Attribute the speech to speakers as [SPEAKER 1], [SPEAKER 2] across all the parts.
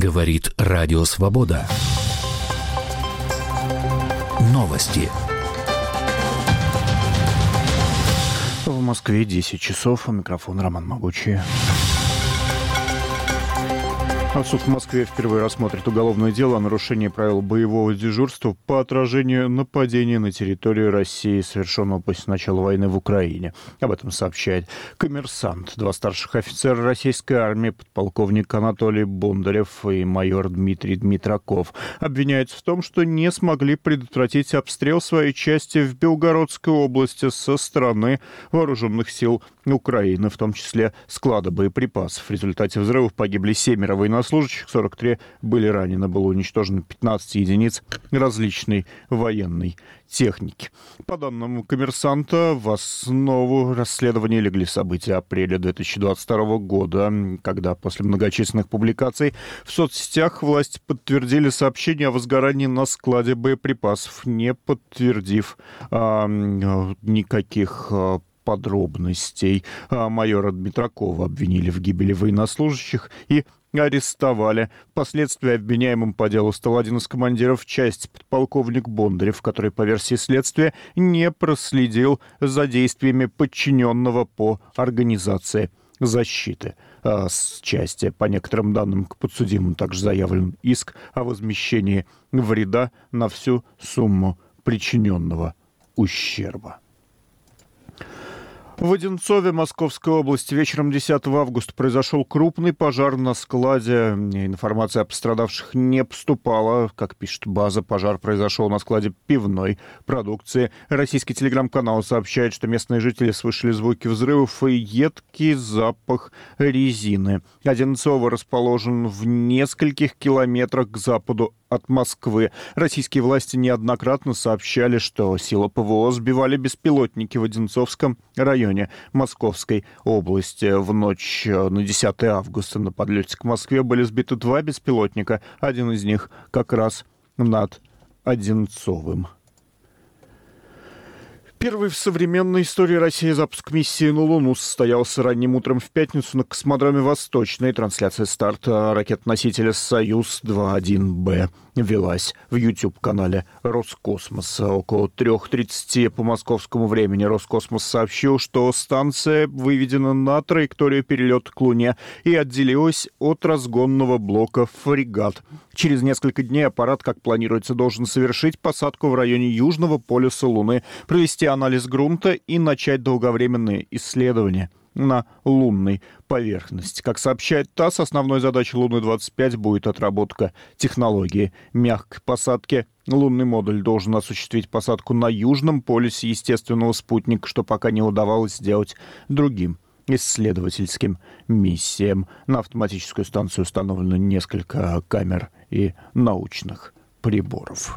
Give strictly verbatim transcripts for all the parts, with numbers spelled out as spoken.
[SPEAKER 1] Говорит Радио Свобода. Новости.
[SPEAKER 2] В Москве десять часов. У микрофона Роман Могучий. Суд в Москве впервые рассмотрит уголовное дело о нарушении правил боевого дежурства по отражению нападения на территорию России, совершенного после начала войны в Украине. Об этом сообщает «Коммерсант». Два старших офицера российской армии, подполковник Анатолий Бондарев и майор Дмитрий Дмитраков, обвиняются в том, что не смогли предотвратить обстрел своей части в Белгородской области со стороны вооруженных сил Украины, в том числе склада боеприпасов. В результате взрывов погибли семеро военнослужащих, сорок три были ранены. Было уничтожено пятнадцать единиц различной военной техники. По данным «Коммерсанта», в основу расследования легли события апреля две тысячи двадцать второго года, когда после многочисленных публикаций в соцсетях власти подтвердили сообщение о возгорании на складе боеприпасов, не подтвердив а, никаких а, подробностей. Майора Дмитракова обвинили в гибели военнослужащих и арестовали. Впоследствии обвиняемым по делу стал один из командиров части, подполковник Бондарев, который, по версии следствия, не проследил за действиями подчиненного по организации защиты а, с части. По некоторым данным, к подсудимым также заявлен иск о возмещении вреда на всю сумму причиненного ущерба. В Одинцове Московской области вечером десятого августа произошел крупный пожар на складе. Информация о пострадавших не поступала. Как пишет база, пожар произошел на складе пивной продукции. Российский телеграм-канал сообщает, что местные жители слышали звуки взрывов и едкий запах резины. Одинцово расположен в нескольких километрах к западу от Москвы. Российские власти неоднократно сообщали, что силы ПВО сбивали беспилотники в Одинцовском районе Московской области. В ночь на десятое августа на подлете к Москве были сбиты два беспилотника. Один из них как раз над Одинцовым. Первый в современной истории России запуск миссии на Луну состоялся ранним утром в пятницу на космодроме «Восточный». Трансляция старта ракет-носителя «Союз два один Б» велась в YouTube-канале Роскосмоса. Около три тридцати по московскому времени Роскосмос сообщил, что станция выведена на траекторию перелета к Луне и отделилась от разгонного блока «Фрегат». Через несколько дней аппарат, как планируется, должен совершить посадку в районе южного полюса Луны, провести анализ грунта и начать долговременные исследования на лунной поверхности. Как сообщает ТАСС, основной задачей Луны-двадцать пять будет отработка технологии мягкой посадки. Лунный модуль должен осуществить посадку на южном полюсе естественного спутника, что пока не удавалось сделать другим исследовательским миссиям. На автоматическую станцию установлено несколько камер и научных приборов.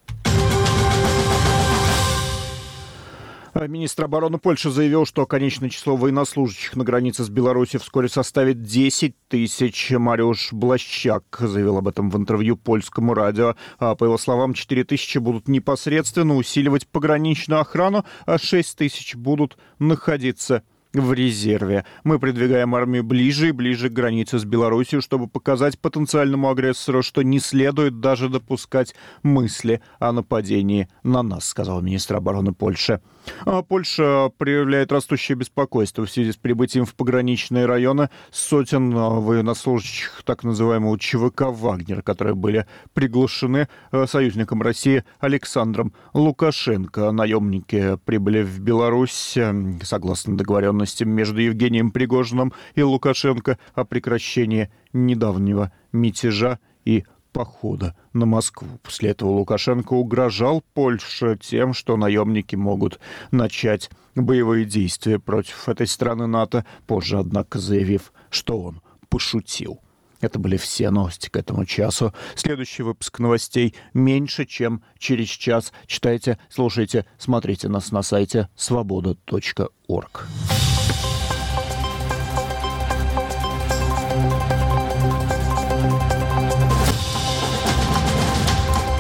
[SPEAKER 2] Министр обороны Польши заявил, что конечное число военнослужащих на границе с Беларусью вскоре составит десять тысяч. Мариуш Блащак заявил об этом в интервью польскому радио. По его словам, четыре тысячи будут непосредственно усиливать пограничную охрану, а шесть тысяч будут находиться в резерве. Мы продвигаем армию ближе и ближе к границе с Беларусью, чтобы показать потенциальному агрессору, что не следует даже допускать мысли о нападении на нас, сказал министр обороны Польши. А Польша проявляет растущее беспокойство в связи с прибытием в пограничные районы сотен военнослужащих так называемого ЧВК «Вагнер», которые были приглашены союзником России Александром Лукашенко. Наемники прибыли в Беларусь согласно договоренностям между Евгением Пригожиным и Лукашенко о прекращении недавнего мятежа и похода на Москву. После этого Лукашенко угрожал Польше тем, что наемники могут начать боевые действия против этой страны НАТО, позже, однако, заявив, что он пошутил. Это были все новости к этому часу. Следующий выпуск новостей меньше, чем через час. Читайте, слушайте, смотрите нас на сайте свобода точка орг.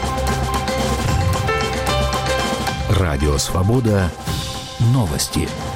[SPEAKER 1] Радио «Свобода». Новости.